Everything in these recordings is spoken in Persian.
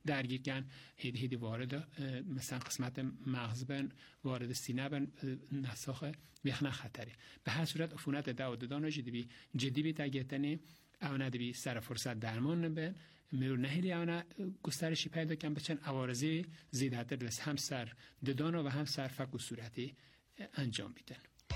درگیر کن هیدی وارد مثلا قسمت مغز بن وارد سینه بن نساخ بیخنه خطری. به هر صورت عفونت دودان جدی بی تاگیتنی اونا دبی سر فرصت درمان نبن میرو نهیلی اونا گسترشی پیدا کن بچن عوارضی زیادتر لس هم سر ددان و هم سر فک و صورتی انجام بیدن.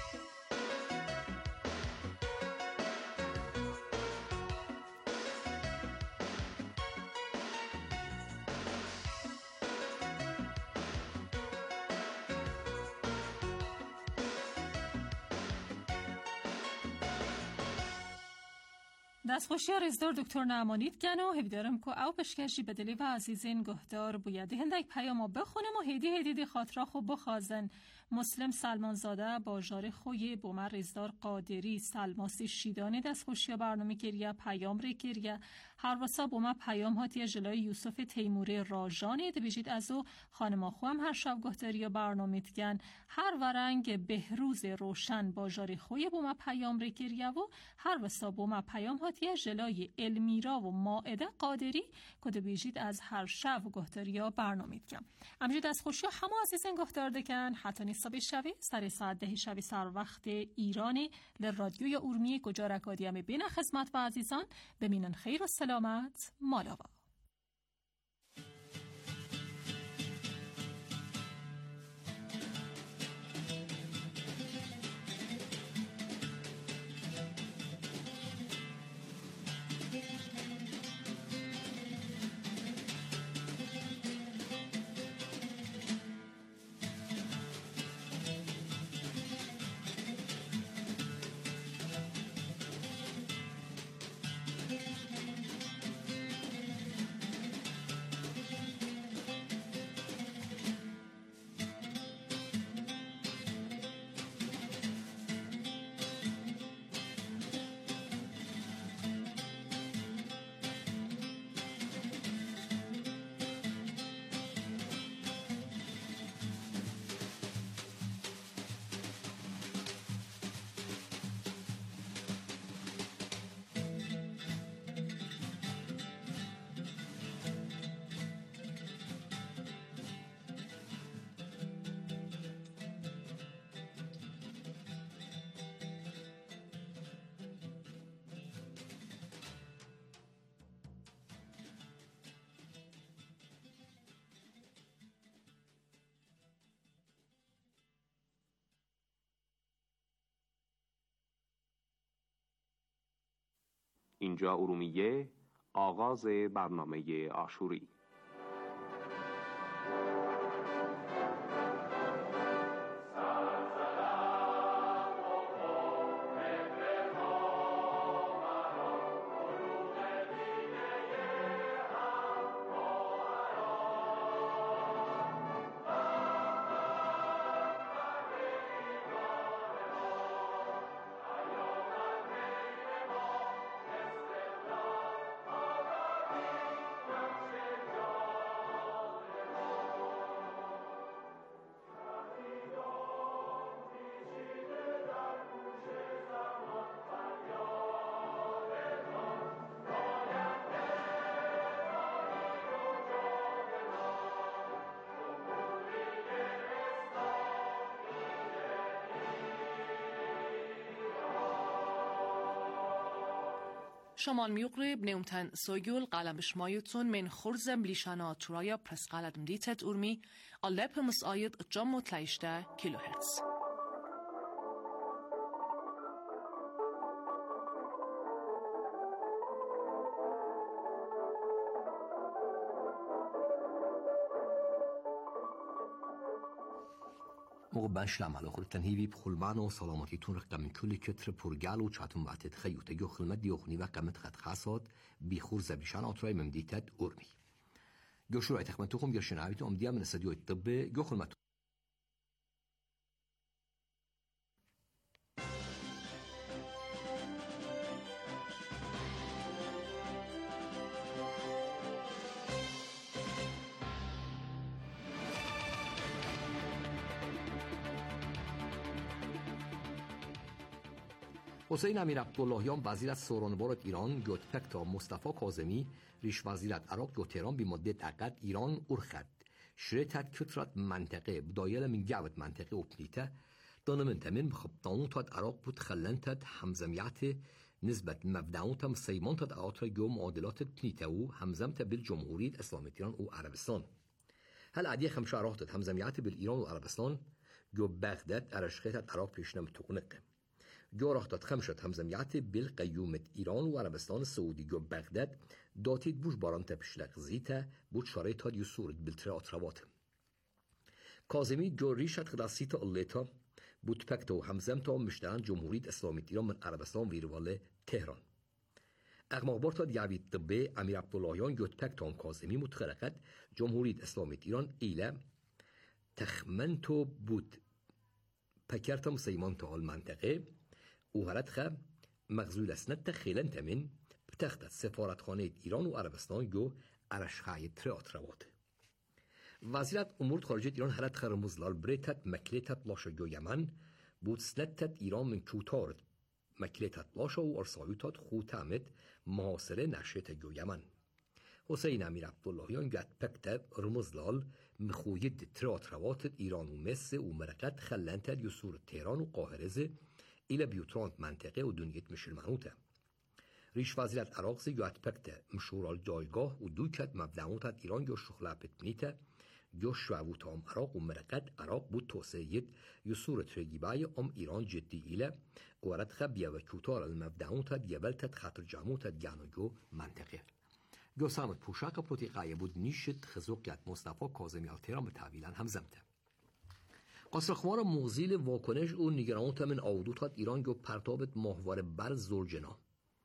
دستخوشی رزدار دکتر نعمانیت گنو هیدارم که او پشکشی بدلی و عزیزین گهدار بویدی هندک پیام بخونم و هیدی خاطره خو بخوازن. مسلم سلمان زاده باجار خوی بومر رزدار قادری سلماسی شیدانی دستخوشی برنامه کریه پیام ری کریه هر واسا بومر پیام هاتی جلای یوسف تیموری راجانی دبیجید از او خانم خوام هر شب گهداری برنامه تگن هر ورنگ بهروز روشن باجار خوی بومر پیام ری کریه و هر واسا بومر پیام هاتی جلای المیرا و مائده قادری کده بیجید از هر شب گهداری برنامه تگن. امجید از خوشی همه عزیزین گهدار دکن حتی صبح شوی سر ساعت 10 شوی سر وقت ایرانی لرادیوی اورمی کجا رکادیم بین خدمت و عزیزان بمینن خیر و سلامت مالاوا. اینجا ارومیه، آغاز برنامه عاشوری. شمال میقرب نومتن سوگل قلم شمایتون من خرزم لیشانا ترایا پرس قلم دیتت ارمی علب مساید جام و تلیشته کیلوهرتز. موقع بنشلم حالا خود تنهیوی بخلمان و سلامتیتون رقم من کلی کتر پرگال و چاتون وقت خیوت جو خلمت دیو خنی و قمت خد خاصات بیخور زبیشان آترای ممدیتت ارمی. جو شروع تخمنتوخم جو شنعویتو امدیا من استدیو الطب جو خلمت. حسین امیر عبداللهیان وزیر از سورانبار ایران گوت پکتا مصطفی کاظمی ریش وزیرت عراق گو تهران بمدت عقد ایران ارخد شريتات كترة منطقة بدايلة من جاوة منطقة وبنيته ضمنت من بخبطانوتات عراق بود خلنتات همزميات نسبة مبدعوتا مسيمانتات آترا جو معادلات بنيته و همزمت بالجمهورية اسلامية إيران و عربستان هل عدية خمسة عراقتات همزميات بالإيران و عربستان جو بغداد أرشخيتات عراق بيشنم تقنق جو راحتات خمسة همزميات بالقيومة إيران و عربستان السعودي جو بغداد داتيد بوش بارانتا بشلق زيتا بود شاريتات يسورد بالتراتروات کاظمی جو ریشت خداسیت الليتا بود پکتو همزمتا مشتران جمهورية اسلامية إيران من عربستان ويرواله تهران اغماقبارتا دیوید طبه امیر عبداللهیان گوت پکتان کاظمی متخرقت جمهورية اسلامية إيران ایله تخمنتو بود پکرتا مسيمانتا المنطقه و هردخه مغزول اسنت خیلن تمن بتختت سفارتخانه ایران و عربستان گو ارشخای تراتروات وزیرت امور خارجه ایران هرت خرمزلال بریتت مکلیتت لاشا گو یمن بود سنتت ایران من کوتارد مکلیتت لاشا و ارسایوتات خوتامد محاصره نشیت گو یمن حسین امیر عبداللهیان گت پکتب رمزلال مخوید تراتروات ایران و مصر و مرقت خلنتت یسور تهران و قاهرزه ایل بیوتراند منطقه و دنیت مشلمنوته ریش وزیرت عراق زی گوت پکته مشورال جایگاه و دوکت مبدعوتت ایران گو شخلابت بنیته گو شووتام عراق و مرقت عراق بود توسعید یسور ترگیبای ایران جدی ایله گوارد خبیه و کوتار المبدعوتت یبلتت خطر جاموتت گانو گو منطقه گو سامت پوشاق پروتیقای بود نیشت خزوقیت مصطفی کاظمی التهران به تعویلن همزمته قصرخوار موزیل واکنش و نگرانت من آودوتات ایران گو پرتابت ماهواره بر زورجنا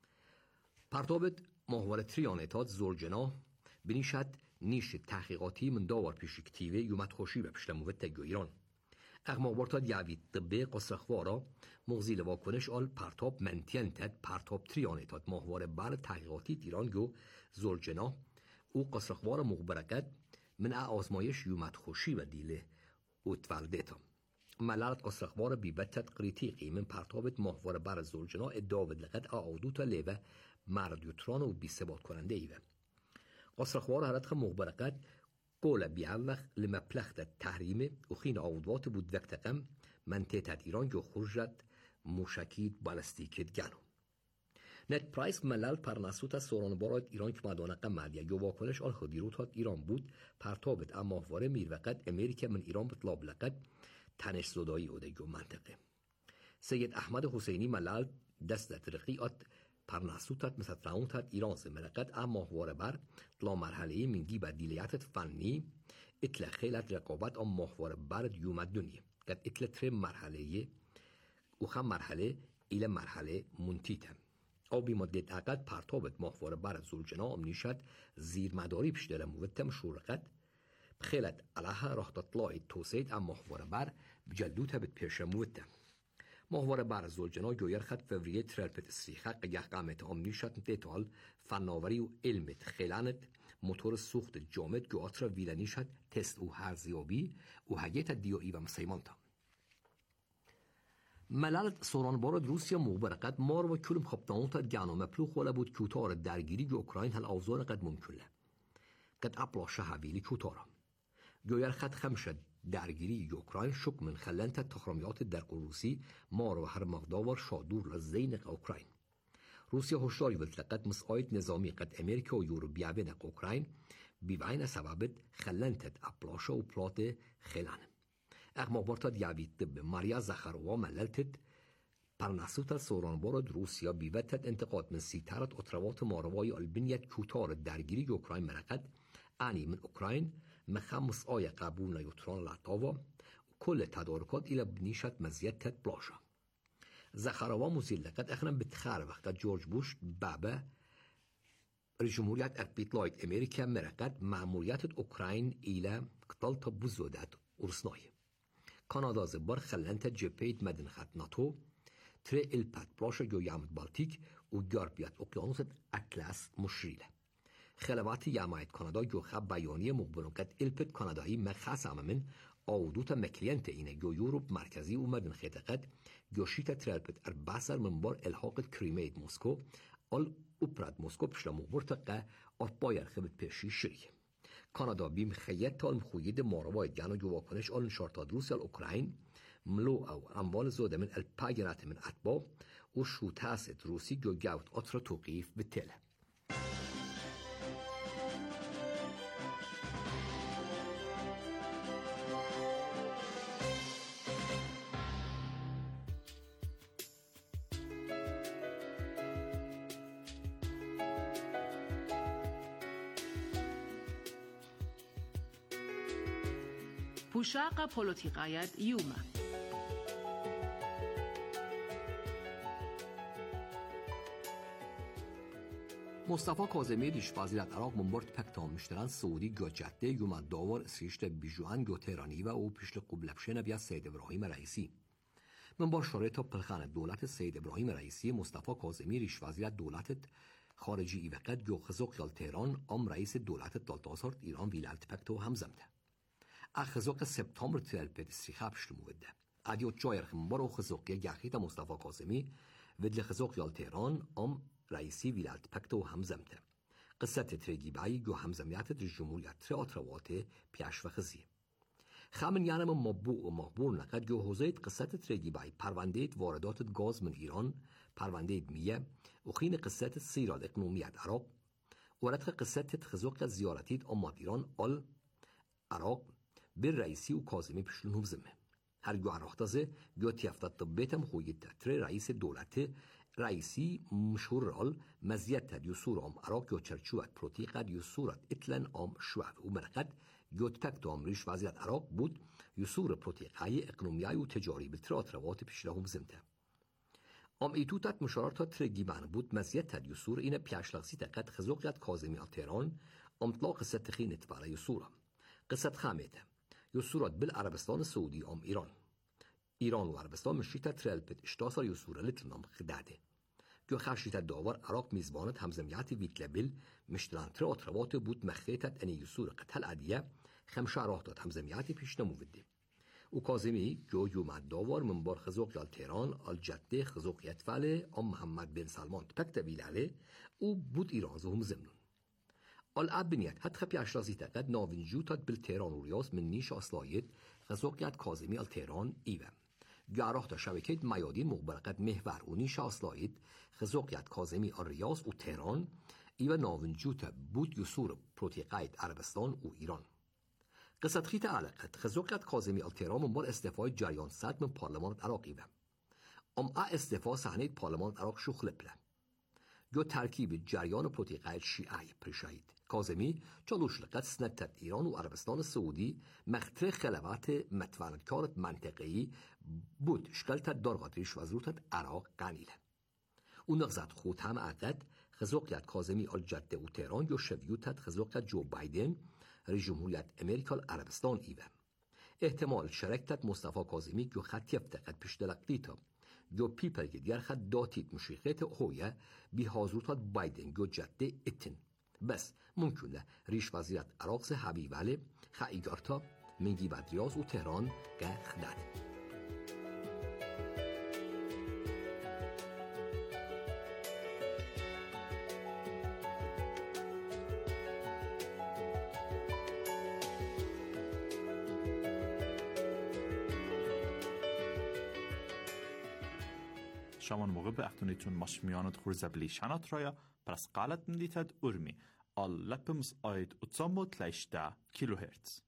پرتابت ماهواره تریانتات زورجنا بنیشد نیش تحقیقاتی من داور پیشکتیوه یومت خوشی به پشتموت گو ایران اغماقبارتات یعوید طبه قصرخوارا موزیل واکنش آل پرتاب منتینتت پرتاب تریانتات ماهواره بر تحقیقاتی ایران گو زورجنا و قصرخوار مغبرکت من آزمایش یومت خوشی و دیله وتفالديتا ملالت قصرخوار بيبتت قريتيقي من پرتابت ماهواره بر زورجنا اداود لقد آودوتا ليوه مرد يوتران و بيثبات کننده ايوه قصرخوار هرتخ مغبرقت قول بيعوخ لمبلخت التحريم وخين آودوات بود وقتقم منطقة ايران جو خرجت موشكيد بالستيكت جانو نت پرایس ملال پرنسوت سورانبارات ایران که مدانقه ملیه گو واکنش آل خدیروتات ایران بود پرتابت اماهواره میروقت امریکا من ایران بطلاب لقد تنش زدایی اوده گو منطقه سید احمد حسینی ملال دست رقیقات پرنسوتات مثل راونتات ایران زمرقت اماهواره بر طلا مرحله منگی با دیلیاتت فنی اتلا خیلت رقابت اماهواره بر دیوم دنیا قد اتلا تر مرحله و خم مرحله ایل مرحله منتیتم او بی مدت عقد پرتابت ماهواره بر زورجنا نیشد زیر مداری پشتر موتم شورقت بخیلت علیها راه تطلعی توسید ام ماهواره بر بجلدوتا بت پیش موتم ماهواره بر زورجنا گویر خد فوریه ترلپت استریخه قیه قامت نیشد دیتال فناوری و علمت خیلانت موتور سوخت جامد گواتر ویلنیشد تست و هرزیابی و هگیت دیوئی و مسیمانتا ملالت سورانبارد روسیا مغبرقت مار و کلم خبطانوتا جانو مپلوخ ولا بود کوتار درگیری جو اوکراین هل اوزار قد ممکنه قد اپلا شهویلی کوتارا گویر خد خمشد درگیری جو اوکراین شک من خلنت تخرمیات در روسی مار و هر مقداور شادور لزینق اوکراین روسیا هشداری ولتلقت مساعد نظامی قد امریکا و یوروبیا بینق اوکراین بیوین سببت خلنتت اپلاشا و پلات خلانه اغماقبارتا دیوید طب ماریا زخروا مللتت پرنسوتا سورانبارد روسیا بیوتت انتقاد من سیترت اتروات ماروای البنیت کوتار درگیری اوکراین مرقت انی من اوکراین مخمس آی قبول نیوتران لطاوا و کل تدارکات ایلا بنیشت مزیتت بلاشا زخروا مزیلقت اخنم بتخار وقت جورج بوش بابا جمهوریت اربیتلاید امریکا مرقت معمولیت اوکراین ایلا قتلتا بزودت ارسنای کانادا زبار خلنت جپید مدن خط ناتو تره الپت بلاشا جو یامد بالتیک و گاربیت اقیانوس اطلس مشریله خلوات یامایت کانادا جو خب بیانیه مقبرونکت الپت کانادایی مخص من avduta med klienterna جو يوروب مرکزی اومدن خدقت گوشیت ترالبت بسر منبار الحاق کریمید مسکو آل اوپراد مسکو پشلا مبرتقه آت بایر خبت پیشی شریه کانادا بیم خیت تال مخوید ماروای جنو جو واکنش آل نشارتاد روسیا الاوکراین ملو او اموال زوده من الپاگرات من اتباب و شو تاسد روسی جو جاوت اطرا توقیف بتله پوشاق پولوتیقایت یومه مصطفى کاظمی دیش وزیرت عراق منبرد پکتام مشتران سعودی گوجته یوم داور سیشت بیجوان گو تهرانی و او پیشل قبلبشن بیا سید ابراهیم رئیسی منبر شورای تا پلخان دولت سید ابراهیم رئیسی مصطفى کاظمی ریش وزیرت دولت خارجی وقت گو خزوق یال تهران ام رئیس دولت دالتازارد ایران ویلالت پکتو همزمده اخزوق سپتامبر تلپد استریخابش موده ادیو جایر منبر خزوق یخیت مصطفى کاظمی ودل خزوق یال تهران ام رئیسی ویلالت پکتو همزمده قصه ترگی بایی گو همزمیت در جمهوریت تئاتروات پیش و خزی خامن یانم مبوع و مقبول نقد گو حوزهت قصه ترگی بایی پروندهت واردات گاز من ایران پروندهت میه و خین قصه سیراد اقنومیت عراق ورد قصه تخزوق زیارتیت امات ایران آل عراق بر رئیسی و کاظمی پشلون همزمه هر گو عراقتازه گو تیفتت طبیتم خویت تتر رئیس دولت رئیسی مشهور رال مزیت یسور ام عراق گو چرچوت پروتی قد یسورت اتلن ام شوف و مرقد گوت پکت امریش وزیرت عراق بود یسور پروتی قای اقنومیای و تجاری بالترات روات پیشله همزمده ام ایتوتت مشارات ترگیبان بود مزیت یسور این پیشلغسی تقد خزوقیت کاظمی تهران امطلاق ست خینت برای یسورم قصت خامته یسورات بالعربستان سعودی ام ایران و عربستان مشیت ترلپت اشتاسر یسور لتنام خداده گو خشیت داور عراق میزبانت همزمیت ویتلبل مشتلان ترات بود مخیتت انی یسور قتل عدیه خمشه راه داد همزمیت پیش نموده و کاظمی گو یومد داور منبار خزوق یال تهران آل جده خزوق یتفعله ام محمد بن سلمان تپکت ویلاله او بود ایران زهم زمنون آل ابنیت حتی پیش رازی تقد ناوینجوتات بل تهران و ریاض من نیش اصلایت خزوق یت کاظمی آل تهران ایوه گراه تا شبکه میادین مخبرقت محور و نیش اصلایت خزوق یت کاظمی آل ریاض و تهران ایوه ناوینجوت بود یسور پروتیقایت عربستان و ایران قصت خیت علاقت خزوق یت کاظمی آل تهران منبار استعفای جریان صد من پارلمان عراق ایوه استعفا صحنه پارلمان عراق شخل پله گو ترکیب جریان پروتیقایت شیعه پرشاید کاظمی چالوش لقد سنتت ایران و عربستان سعودی مختر خلوات متوانتکارت منطقه‌ای بود شکلتت دارغاتریش وزروتت عراق قنیله او نغزت خود هم عقد خزوقیت کاظمی آل جده و تهران یا شویوتت خزوقیت جو بایدن ری جمهوریت امریکا عربستان ایوه احتمال شرکتت مصطفى کاظمی گو خط یفتقت پشتلقلیتا گو پیپر گدیر خد داتیت مشیخیت هویه بی حاضرتات بایدن گو جده اتن بس ممکنه ریش وزیرت عراق سه حبیباله خایگارتا منگی بدریاز و تهران که خداد شامان موقع به اختونیتون مشمیانت خورزبلی شنات رایا پرس قالت مدیتد ارمی آل لپمز آید اتسامو تلیشده کیلو هرتز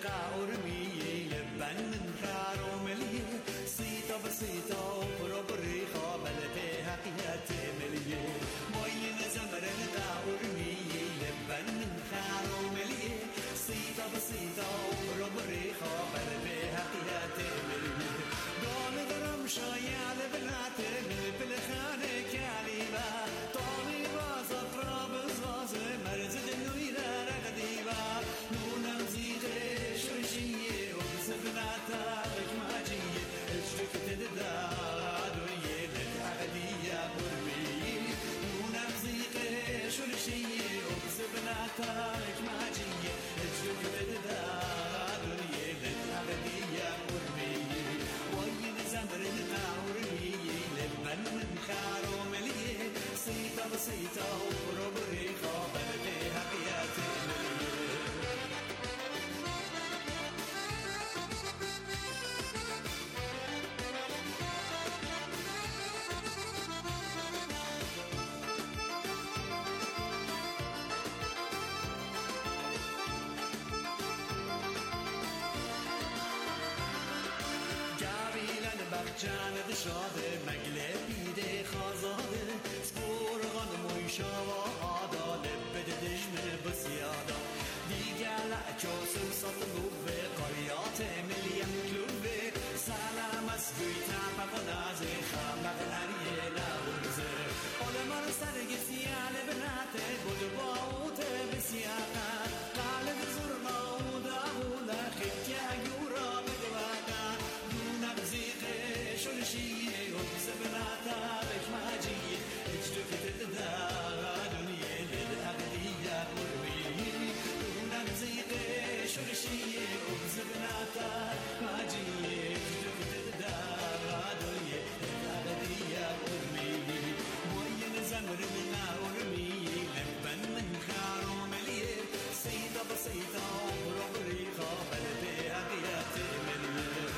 قاورمي لبن من خاروملي سيتا بسيتا وبربري خابل بها قيات ملي موين زمرن قاورمي لبن من خاروملي سيتا بسيتا وبربري خابل بها قيات ملي دون درم شايع لبنات بالخانة كاليبا طالي بازا فرابز غازة مرزد النويرة رغديبا نونم زيغي شرشية وبسبناتا بجماجية اشتك تدادوية للعقدية برمي نونم زيغي شرشية وبسبناتا بجماجية اشتك تدادوية للعقدية برمي وين زمرن قاورمي لبن من خاروملي سيتا بسيتا وبربري خابل بها قيات جانب شاده مگلبیده خازاده سپورغان مویشا و آداله بده دشمن بسیادا دیگه لعکاسم سطلوه قریات ملیم کلوه سلام از گویتا بقنازه خامق نریه نورزه علمان سرگ سیاله بناته بود باوته بسیاقا قالب زرنا و داولا خیتیا گورا بگواقا دونم زیقه شرشية وبسبناتا بجماجية اجدك تدادنية للأغلية قربي دونم زيقة شرشية وبسبناتا بجماجية اجدك تدادنية للأغلية قربي موين زمر من أورمي لبن من خاروملية سيدة بسيطة وبربري خابل بها قيات ملية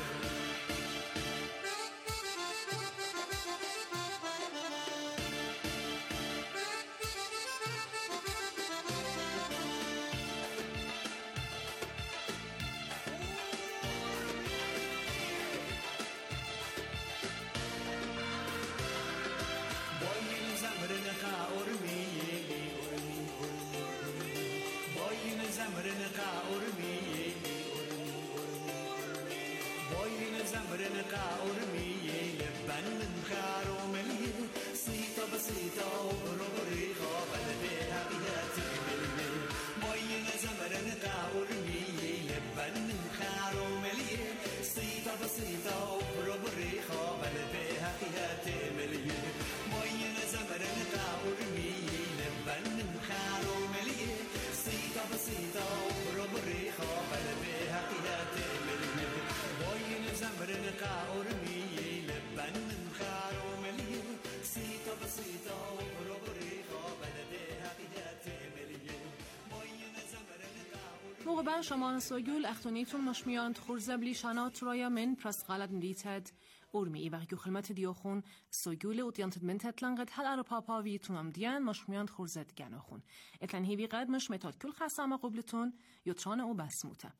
زمرن قاورمي لبن من خاروملي سيتا بسيتا وبربري خابل بها قيات ملي موين زمرن قاورمي لبن من خاروملي سيتا بسيتا وبربري خابل بها قيات ملي موين زمرن قاورمي لبن من خاروملي سيتا بسيتا وبربري خابل بها قيات ملي موين زمرن قاورمي لبن من خاروملي سيتا بسيتا وبربري خابل بها قيات ملي موين زمرن قاورمي موقع شما سوگول اختونیتون مشمیاند خورزبلی شنات رایا من پرس غلط مدیتد ارمی و خدمت دیوخون سوگول اوتیانت منتت لنگت هل ار پاپا ویتون ام دیان مشمیاند خورزت گناخون اتن هیوی قدمش متاد کل خسامه قبلتون یوتران او بسموته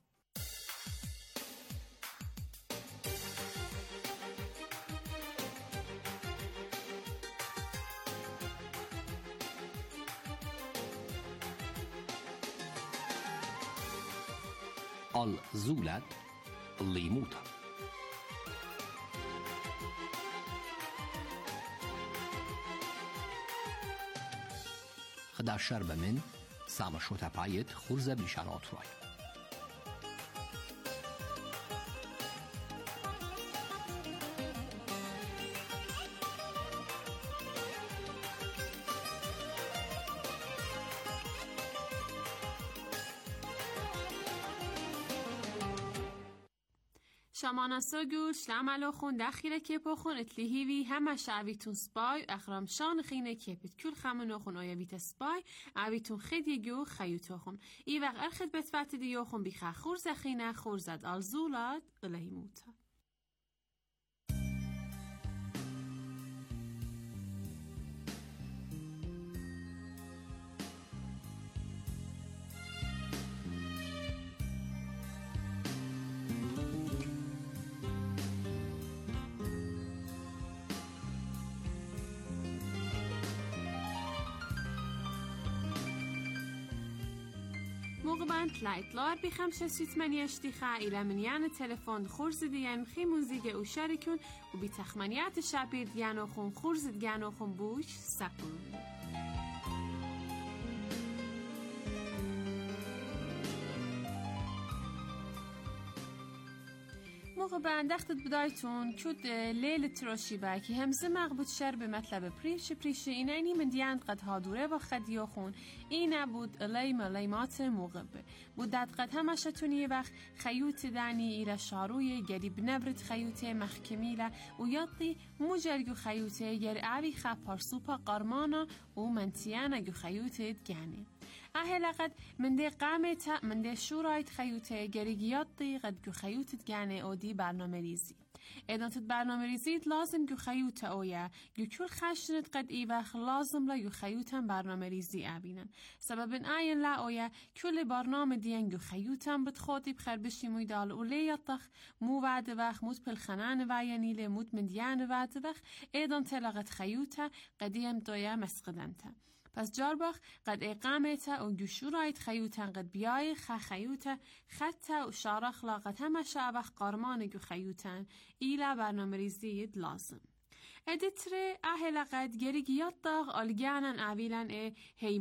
الزولد ليموتا خدار شرب من سام شوتا بايت خرزة بلشانات راي شمانا سوگول شلعملو خون دخیره کپو خون اتلیهیوی همه شعویتون سپای اخرام شان خینه کپیت کل خمنو خون آیویت سپای عویتون خیدیگو خیوتو خون ای وقت ارخد بتفت دیو خون بیخه خورز خینه خورزد الزولاد الیموتا موقع تلايتلار بخمسة ستمانية اشتخاء إلى منيان التلفون خرز ديان خي موزيقى وشاركون وبتخمانيات الشعبير ديانوخون خرز ديانوخون بوش ساقون. موقع انداختت بدايتون كود ليلة تروشي باكي همزه مغبوط شر بمطلب پریش اینانی من دیان قد هادوره و خد یاخون اینا بود لیمات موقع بود داد قد همشتونی وقت خیوط دانی ایرا شاروی گری بنبرد خیوط محکمیله و یادی مجرگو خیوطه گر عوی خب پارسوپا قرمانا و منتیانا گو خیوطت گنه لقد من ده قامتا من ده شورایت خیوطه گریگیاتی قد گو خیوطت گنه او دی برنامه ریزی ادانت برنامه ریزید لازم گو خیوطه اویا گو کل خشنت قد ای وقت لازم لا گو خیوطم برنامه ریزی ابینن سبب این لا اویا کل برنامه دیان گو خیوطم بد خودی بخیر بشی مویدال و لیاتخ مو وعد وقت موت پلخنان وینیله موت من دیان وعد وقت ادانت لغت خیوطه قدیم دویا مسقدنته پس جارباخ قد اقامته و گوشورایت خیوتن قد بیای خیوته خطه و شارخ لاغت همه شعبخ قارمان گو خیوتن ایلا برنامه ریزید لازم. ادتره لقد گریگیات داغ آلگانن اویلن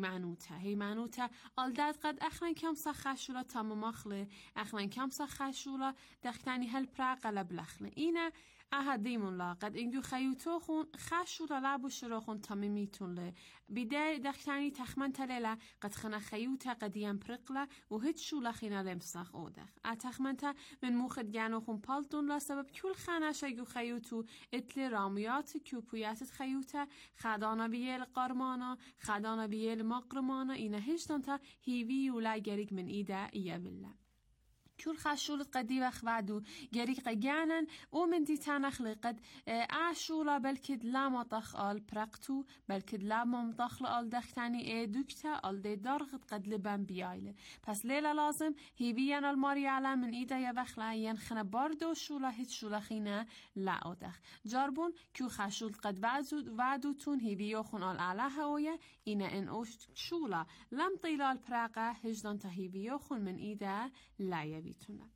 هیمانوته آلداد قد اخوان کم سخشولا تمام اخله اخوان کم سخشولا دختانی هل پراغ لبلخله اینه دیمون لا قد اینگو خیوتو خون خشولا لابو شراخون تمیمیتون له بیده دختانی تخمن تلیلا قد خنا خیوتا قدیم پرقلا و هیچ شولا خینا لمسخ اودخ تخمنتا من موخد گانو خون پالتون لا سبب کل خانش ایگو خیوتو اتل رامیات کیوپویاتت خیوتا خدانا بیل قارمانا خدانا بیل مقرمانا اینا هشتان تا هیوی ولا گریگ من ایده ایه بالله كل خشول قدي وخبعدو جريق قجانا ومن دي تانخ قد عاشولا بلكد لا مطخ آل برقتو بلكد لا ممطخ آل دختاني دوكتا آل دي درغت قد لبن بيايله پس ليلة لازم هي بيان الماري على من إيدا يبخلا ينخنا باردو شولا هيت شولا خينا لا أودخ جاربون كل خشول قد وعدو تون هي بيوخون آل أعلاها ويا إنا إن أوشت شولا لم طيلال براقة هجدان تهي بيوخون من إيدا لا يبي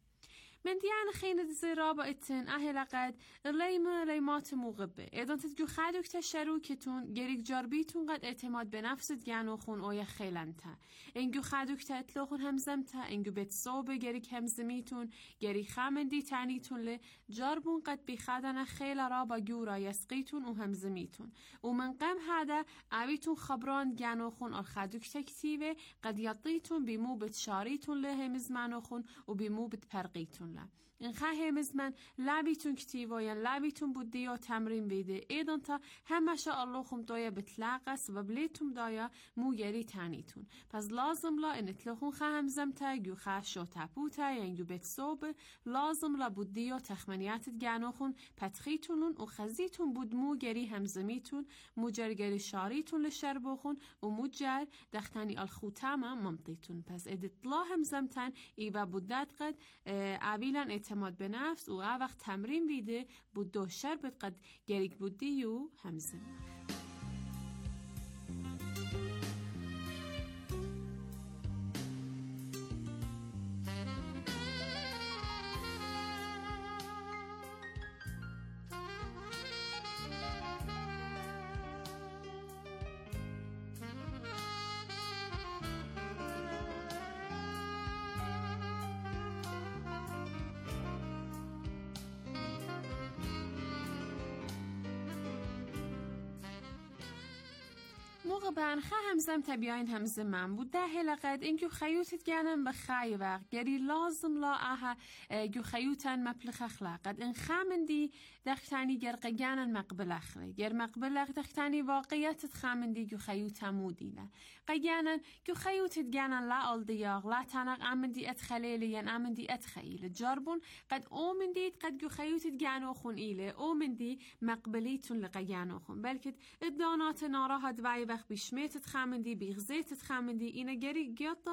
من دیان خیند زرابا اتن لقد لیمات موقبه ایدان تدگو خدوک تشروکتون گریگ جاربیتون قد اعتماد به نفست گنو خون اوی خیلنتا انگو خدوک تتلوخون همزمتا انگو بیت صوبه گریگ همزمیتون گریگ خامندی تعنیتون لی جاربون قد بخدن خیل رابا گورا یسقیتون و همزمیتون و من قم هادا اویتون خبران گنو خون آل خدوک تکتیوه قد یطیتون بیمو بیت شاریتون لی همزمانو خون و بیمو بیت پرقیتون این خواهی من لابیتون کتیواین لابیتون بودی و تمرین بیده ایدان تا همشه الله خم دایا بتلاقه سبب لیتون دایا موگری تانیتون پس لازم لا این اطلاقون خواهم زمتا گو خواهشو تپوتا ینگو بیت صوبه لازم لا بودی و تخمنیاتت گنوخون پتخیتونون و خزیتون بود موگری همزمیتون موجرگری شاریتون لشر بخون و موجر دختانی الخوتامه ممتیتون پس ادتلا همزمتن ایوه بودت قد عبیلن اعتماد به نفس و وقت تمرین بیده بود دو شربت قد گریگ بودی و همزم موقع بانخه همزم تبیاین همزم من بود ده لقد اینکو خیوتت گنم به خی وقت گری لازم لا آها گو خیوتن مپلخ اخلاقت این خامندی دختانی گرق گنن مقبل اخله گر مقبل اخ دختانی واقعیتت خامندی گو خیوتم مودینه قیانن گو خیوتت گنن لا آل دیاغ لا تنق امندی اتخلیلی ین امندی اتخیل جاربون قد اومندید قد گو خیوتت گنو خون ایله اومندی مقبلیتون لقیانو خون بلکت ادانات ناراحت وای وقت بیشمیتت خامندی بیغزیتت خامندی اینه گری گیاتخ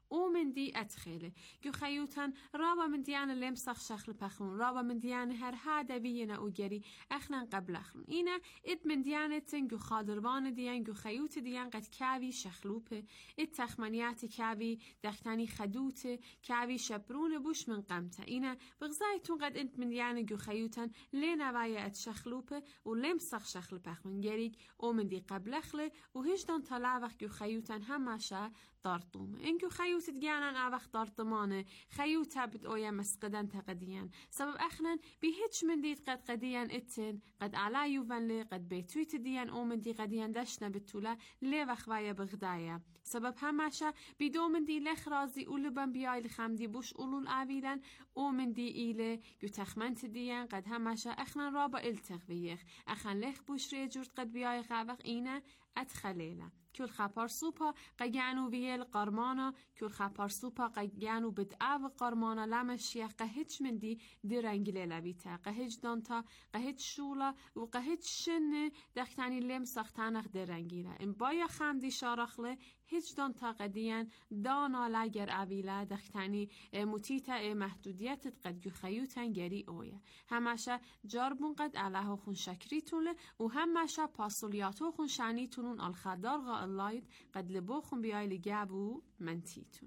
او من دی اتخیله گو خیوتن رابا من دیان لمسخ شخل پخلون رابا من دیان هر هادوی نه اوگری اخنن قبل اخلون اینا ات من دیانتن گو خادروان دیان گو خیوت دیان قد کاوی شخلوپه ات تخمنیات کاوی دختانی خدوت کاوی شبرون بوش من قمته اینا بغزایتون قد انت من دیان گو خیوتن لینا وای ات شخلوپه و لمسخ شخل پخلون گریگ او من دی قبل اخله و هجدان طلاوخ گو خیوتن هماشا طارطوم إنكو خيوت تجانا أبخ طارطمانة خيوت هبت أويا مسقدان تقديان سبب أخنا بيهتش من ديت قد قديان إتن قد على يوفن لي قد بيتويت ديان أو من دي قديان دشنا بالتولا لي وخوايا بغدايا سبب هماشا بيدو من دي لخ رازي أولبان بياي لخم دي بوش أولول آبيلان أو من دي إيلي يو تخمنت ديان قد هماشا أخنا رابا إلتغويخ أخن لخ بوش ريجورت قد بياي خابق إينا أتخليلا كل خبر سوبا قيانو ويل قرمانا كل خبر سوبا قيانو بدأب قرمانا لمشيخ قهج من دي رنجلة لبيتا قهج دانتا قهج شولا وقهج شن دختاني لم سختانخ رنجيلا إن بايا خمدي شارخله هج دانتا قديان دانا لگر أبيلا دختاني متيتا محدوديات قد يخيوتن جري أويا هماشا جاربون قد علىه خون شكريتون و هماشا پاسولیاتو خون شانيتون الخدار اللايد قد لبوخم بياي لجابو منتيتون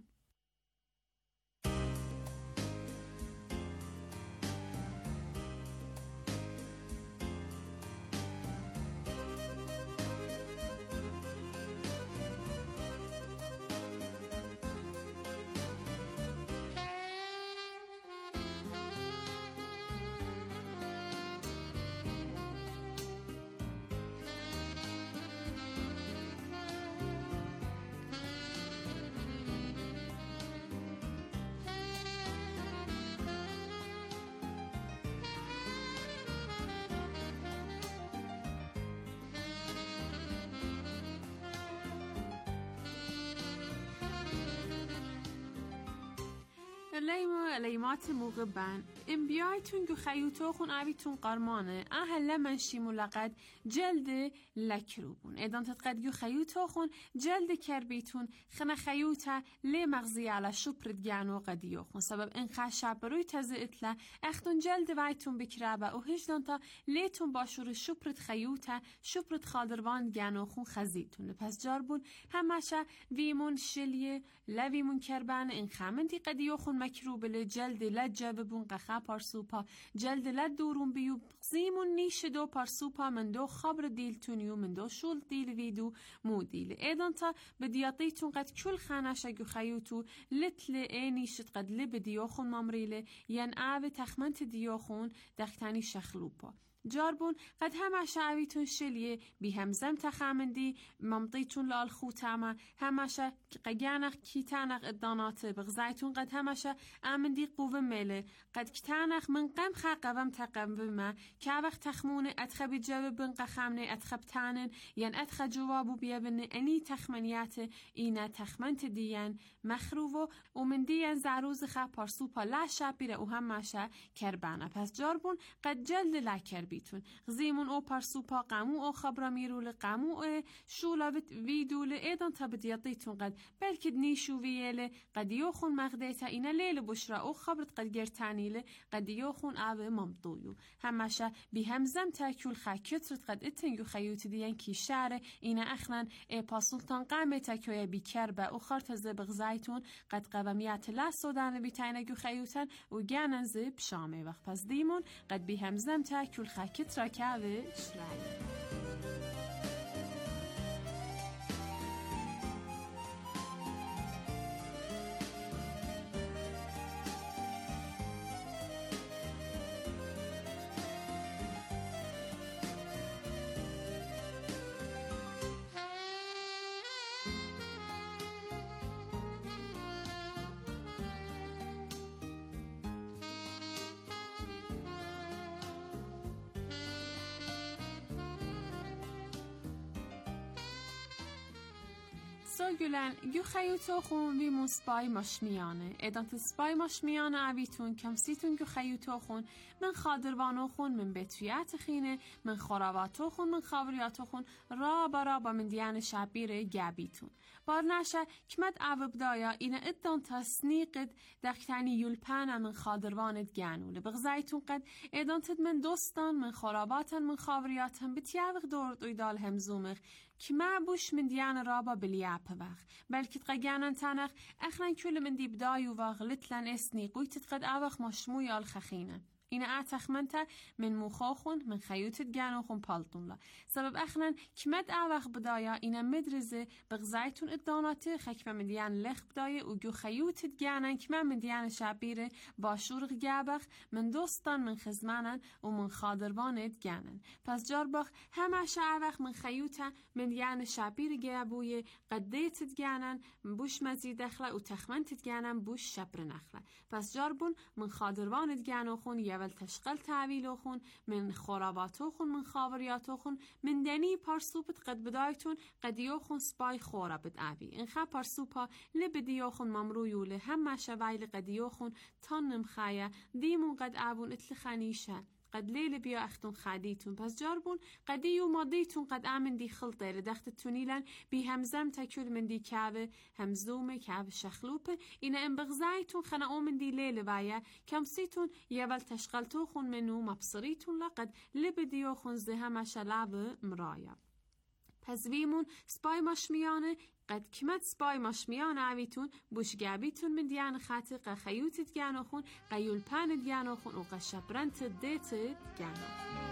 لیمات مغبن ام بیایتون گو خیوتو خون آبیتون قرمانه اهل منشی ملقد جلد لکروبون ادان تتقد گو خیوتو خون جلد کربیتون خنا خیوتا لی مغزی علا شپرد گانو قدیو خون سبب این خشب روی تزه اطلا اختون جلد وایتون بکرابه و هجدان تا لیتون باشور شپرد خیوتا شپرد خادروان گانو خون خزیتون پس جاربون همشه ویمون شلیه لویمون کربان این خامنتی قدیو خون مکروبه جلد لجه ببون قخا پارسوپا جلد لدورون بیو زیمون نیش دو پارسوپا من دو خبر دیلتونیو من دو شول دیل ویدو مو دیل ایدان تا بدیاتیتون قد کل خانشگو خیوتو لتل اینیشت قد لب دیوخون مامریله ین آو تخمنت دیوخون دختانی شخلوپا جاربون قد همه شعویتون شلیه بی همزم تخامندی ممطیتون لال خوتامه همشه قیانق کیتانق ادانات بغزایتون قد همشه آمندی قوه مله قد کتانق من قم خاقوم تقومه که وقت تخمونه اتخبی جواب بن قخامنه اتخب تانن ین اتخ جوابو بیابنه انی تخمنیات اینا تخمنت دیان مخروو و من دیان زروز خواه پارسوپا لا شاپیره او همشه کربانه پس جاربون قد جلد لکر بیتون غزیمون او پارسوپا قامو او خبر میرول قامو او شولاوت ویدول ایدان تا بدیاتیتون قد بلکه نیشو ویله قد یوخون مغدیتا اینا لیل بشرا او خبرت قد گرتانیله قد یوخون آب ممطویو همشه بی همزم تاکول خاکترت قد اتنگو خیوت دیان کی شعره اینا اخنان ای پاسولتان قامه تاکویا بی کربه او خارتزه بغزایتون قد قومیات لا سودان بی تاینگو خیوتن و گاننزه بشامه وقت پس دیمون قد بی همزم تاکول خاکترا کاوه شرعی سوگلن گو خیوتو خون وی مون سپای ماشمیانه ادانت سپای ماشمیانه اویتون کمسیتون گو خیوتو خون من خادروانو خون من بتویت خینه من خوراواتو خون من خاوریاتو خون را با من دیان شبیر گبیتون بار نشه کمت او بدایا اینا ادانت سنیقد دختانی یولپانه من خادروانت گانوله بغزایتون قد ادانتت من دوستان من خوراواتن من خاوریاتن بتیاوغ دورد ویدال همزومخ که ما بوش من دیان رابا بلیاپ وخ بلکه تقیانن تنخ اخران کل من دی بدایو وغ لتلن اسنی قویتت قد اوخ مشموی الخخینه این اتخمنتا من مخاخون من خیوتت گانوخون پالتون لا سبب اخران کمد اوخ بدایا اینا مدرزه بغزایتون اداناته خکم من دیان لخ بدایه و گو خیوتت گانن کما من دیان شابیره باشورغ گابخ من دوستان من خزمانن و من خادروانت گانن پس جاربخ همه اوخ من خیوتا من دیان شابیر گابوی قدیتت گانن بوش مزید دخله و تخمنتت گانن بوش شبر نخله پس جاربون من خادروانت گانوخون اول تشغل تعویل خون من خوراواتو خون من خاوریاتو خون من دنی پارسوبت قد بدایتون قدیو خون سپای خورا بد اوی این خا پارسوپا لبدیو خون ممرویوله هم شوایل قدیو خون تانم خایا دیمون قد اوون اتلخانیشه قد لیل بیا اختون خادیتون پس جاربون قدیو مادیتون قد آمن دی خلطه لدخت تونیلن بی همزم تکل من دی کاوه همزومه کاوه شخلوپه اینا ام بغزایتون خنا اومن دی لیل وایا کمسیتون یول تشغلتو خون منو مبصریتون لقد لبدیو خون زه همه شلاب مرایا پس ویمون سپای ماشمیانه قد کمت سپای ماشمیان اویتون بوش گابیتون من دیان خاطر قخیوتت گانوخون قیول پانت گانوخون و قشبرنت دیتت گانوخون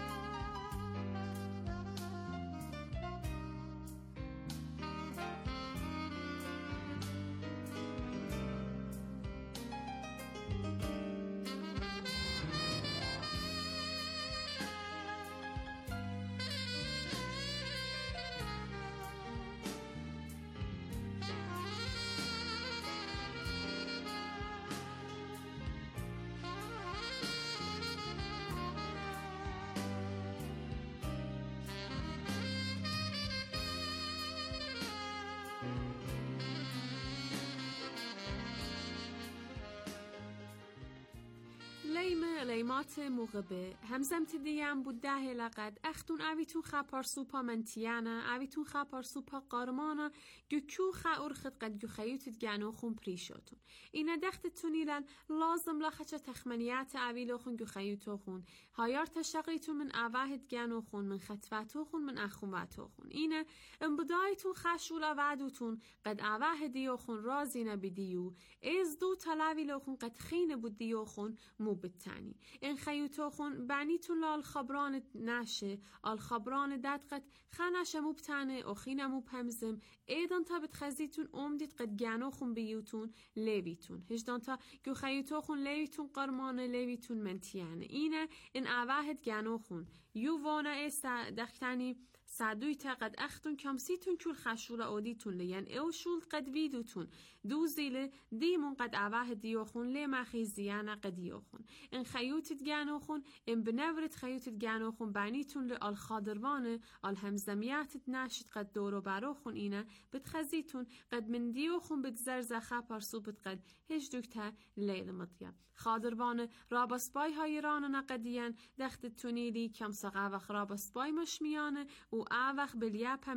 لیمات مغبه همزم تدیم بود ده لقد اختون اویتون خپار سوپا منتیانا اویتون خپار سوپا قارمانا گکو خورخت قد گو خیوتت گانو خون پریشاتون اینا دخت تونیلن لازم لخچه تخمنیات اویلو خون گو خیوتو خون هایار تشقیتون من اوهد گانو خون من خطواتو خون من اخواتو خون اینا انبدایتون خشولا وعدوتون قد اوهدیو خون رازینا بدیو از دو تلاویلو خون قد خین بود دیو خون مو بتانی این خیوتو خون بانیتون لال خبران نشه آل خبران دادقت خانش مو بتانه او خین مو پمزم ایدان تا بتخزیتون اومدید قد گانو خون بیوتون لیویتون هجدان تا گو خیوتو خون لیویتون قرمانه لیویتون منتیانه اینه این اوهد گانو خون یو وانا ایسا دختانی سادوی تا قد اختون کمسیتون کل خشولا اودیتون لیان او شول قد ویدوتون دوزیل دیمون قد اوه دیوخون لی مخی زیانا قدیوخون این خیوتت گانوخون این بنورت خیوتت گانوخون بانیتون لی الخادروانه الهمزمیاتت ناشد قد دورو باروخون اینا بتخزیتون قد من دیوخون بتزرزخه پرسوبت قد هجدوکتا لیل مطیا خادروانه رابسبای های راننا قدیان دخت تونیلی کم سقاوخ رابسبای مشمیانه و آوخ بلیاپا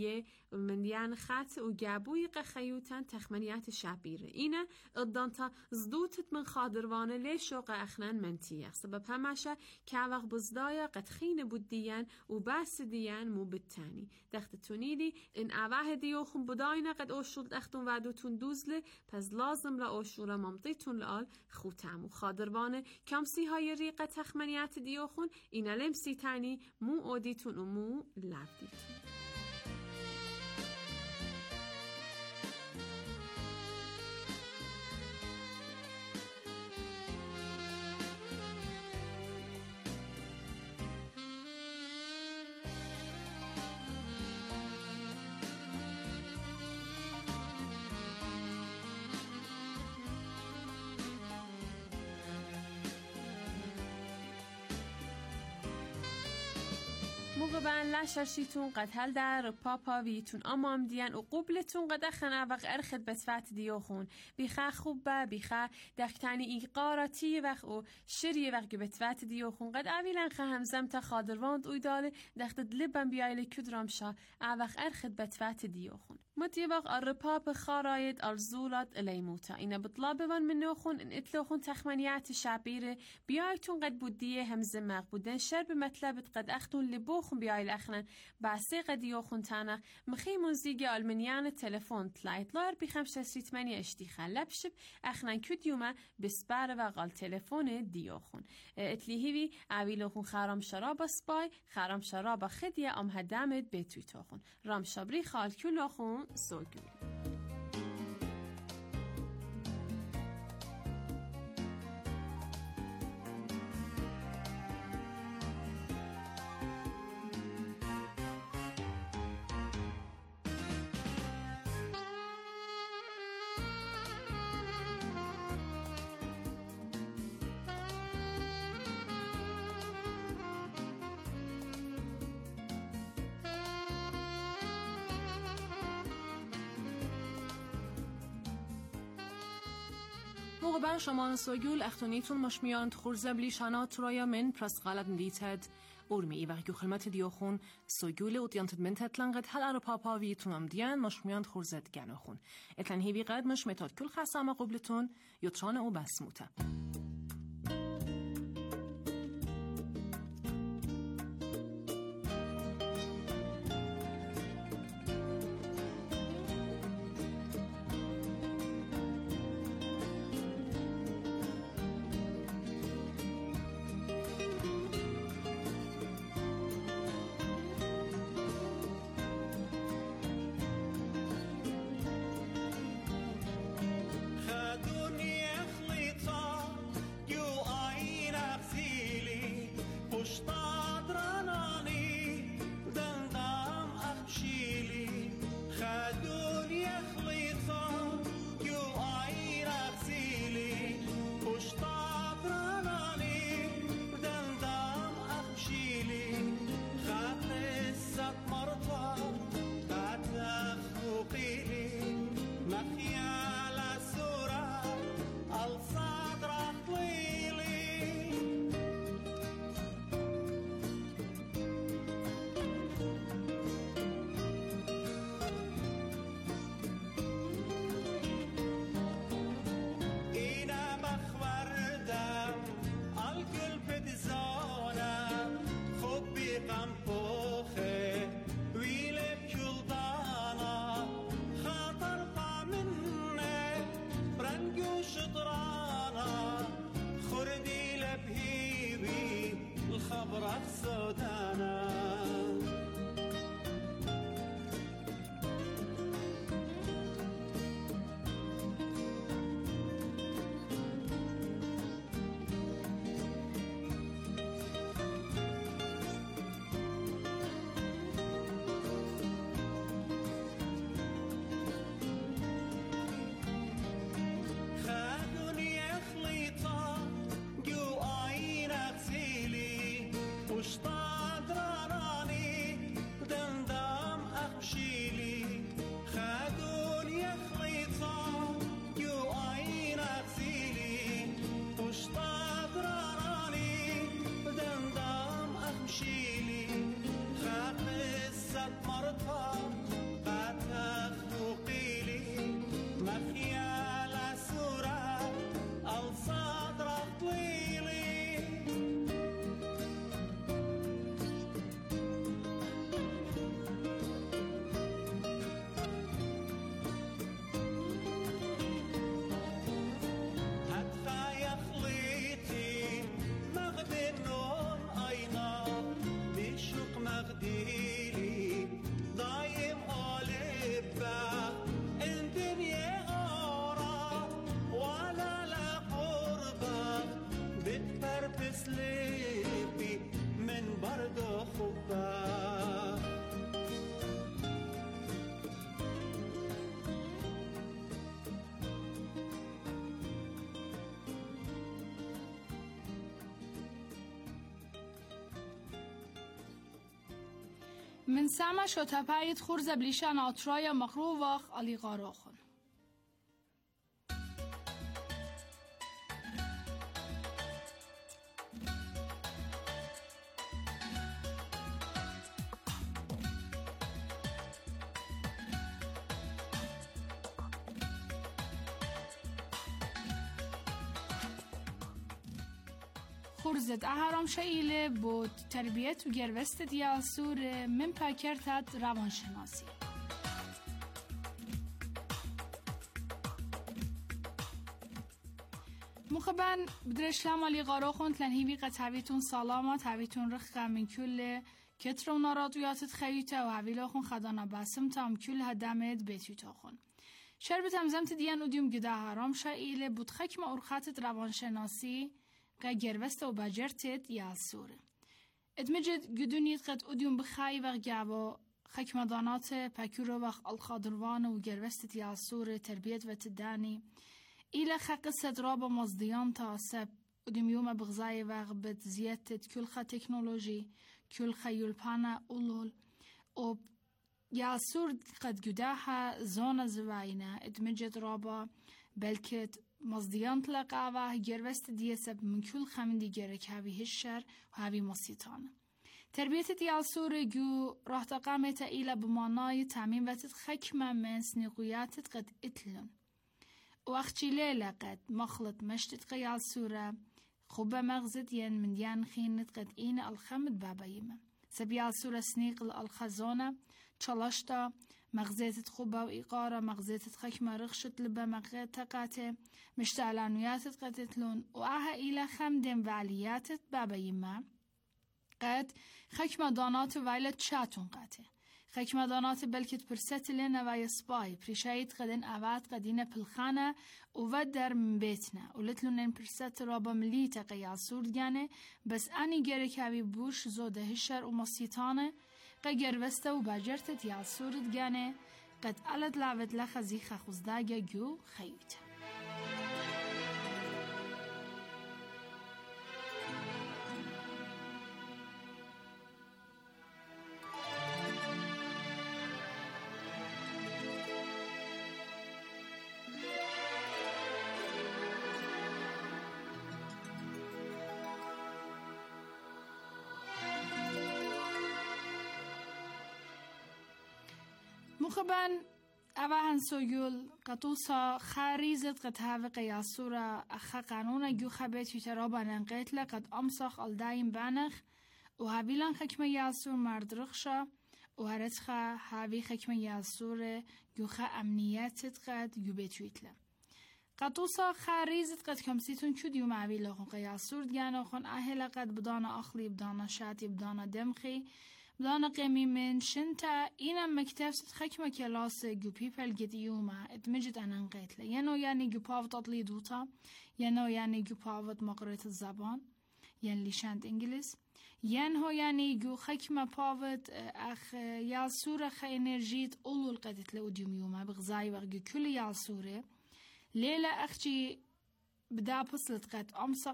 من دیان خط و گابوی قخیوتن تخمنیات شابیره اینه ادانتا زدوتت من خادروانه لی شوق اخنان منتیخ سبب همشه که آوخ بزدایا قد خین بود دیان و بس دیان مو بتانی دخت تونیلی این اوه دیوخون بداینا قد اوشول اختون وعدوتون دوزله پس لازم لا اوشولا ممتیتون لال خوتم و خادروانه کمسی های ریق تخمنیات دیوخون اینا لمسی تانی مو اودیتون و مو لفدیتون موقع لشرشیتون قتل در پاپاویتون آمام دیان و قبلتون قد خنا وق ارخد بتفات دیوخون بیخا خوبه بیخا دختانی ایقاراتی وق و شری وق بتفات دیوخون قد اویلن خا همزم تا خادرواند اویداله دختد لبن بیایل کدرامشا وق ارخد بتفات دیوخون متی وق الرپاب خارايد الزولات اليموتا إن بطلاب من نوخون إن إتلوخون تخمنيات شعبيرة بيايتون قد بودية همزة ماغ بودن شرب مطلبت قد أختون لبوخون بياي الأخنان بعسي قد يوخون تانا مخي منزيجي المنيان التلفون تلايت لار بخمسة 3 اشتيخان لبشب أخنان كديوما بسبار وغال تلفون ديوخون اتليهيوي عويلوخون خارم شرابا سباي خارم شرابا خدية أم هدامت بتويتوخون رام شابري خال كلوخون سوگل موقع شما سوگول اختونیتون مشمیان خورزبلی شانات رایا من پرس غلط ندیتد ارمی وقتی خدمت دیوخون سوگول اوتیانت من تطلنقت هل ار پاپاویتون ام دیان مشمیان خورزت گناخون اتن هیوی قد مش متاد کل خسام قبلتون یوتران او بسموته من سامع شو تبايت خورز بليشان أطرايا مقروض علي غاراخن. خورزت اهرام شایله بود تربیت و گروست دیاسور من پاکرتت روانشناسی. مخبن بدرش لامالی قارا خوند لنهیوی قطعویتون سلامت هویتون رخ من کل کتر و نارادویاتت خیوته و هویلا خون خدانا بسم تام کل هدمت بیتیوتا خون. شربت همزمت دیان اودیوم گده هرام شایله بود خکم ارخاتت روانشناسی که گروست و بجرتت یاسوره. ادمجد گدونیت قد اودیوم بخای و گاوا خکمدانات پکور و الخادروان و گروست یاسوره تربیت و تدانی. ایل خق صدراب مزدیان تا سب اودیوم یوم بغزای و بد زیادت کل خ تکنولوژی کل خیول پانا اولول و یاسور قد گداها زون زواینه ادمجد رابا بلکت مزدیان تلقاوه گروست دیسب من کل خمن دیگره که هاوی هشر و هاوی مصیتانه. تربیت دیالسور جو راه تقامت ایلا بمانای تعمیم وتت خکمه من سنقویاتت قد اتلن. و اخچی لیله قد مخلط مشتت قیالسوره خوبه مغزت ين من ين خينت قد این الخمد بابايمه. سبيالسوره سنيق الخزانه چلاشتا مغزيتت خوبه و إيقارة مغزيتت خكمة رخشت لبا مغزيت تقاته مشتعلانوياتت قتتلون وآها إلى خمدين فعلياتت بابا يما قد خكمة دانات ويلت شاتون قاته خكمة دانات بلكت برست لنا ويا سباي بريشايت قدن أوات قدينة بالخانة وودر من بيتنا ولتلون برست رابا مليتا قياسور جانه بس أني جارك هاوي بوش زوده هشر ومصيطانه قگر وسته و باجرتت یا صورت گانه قد علت لعبت لخزی خخوزداگه گو خیوته. مخبن اوهن سوگل قطوسا خاريزت قد هاوي قياسورة اخا قانونا جو خبت يترابا ننقيتلا قد امسخ الدايم بانخ و هاويلان خكمة ياسور مردرخشا و هرتخا هاوي خكمة ياسور جو خا امنياتت قد جو بيتويتلا قطوسا خاريزت قد كمسيتون چود يوم هاويلاخون قياسور ديانا خون اهلا قد بدانا اخلي بدانا شاتي بدانا دمخي بدانا قيمي من شنتا إنا مكتبت خكمة كلاس جو بيبل قديوما اتمجد أنا نقيتله ينو يعني جو باوت أطلي دوتا ينو يعني جو باوت مقرية الزبان ين ليشاند إنجليز ينهو يعني جو خكمة باوت أخ يالسورة خ إنرجيت أولو القدت لأوديوم يوما بغزاي وغجو كل يالسورة ليلة أختي بدا بصلت قد أمسق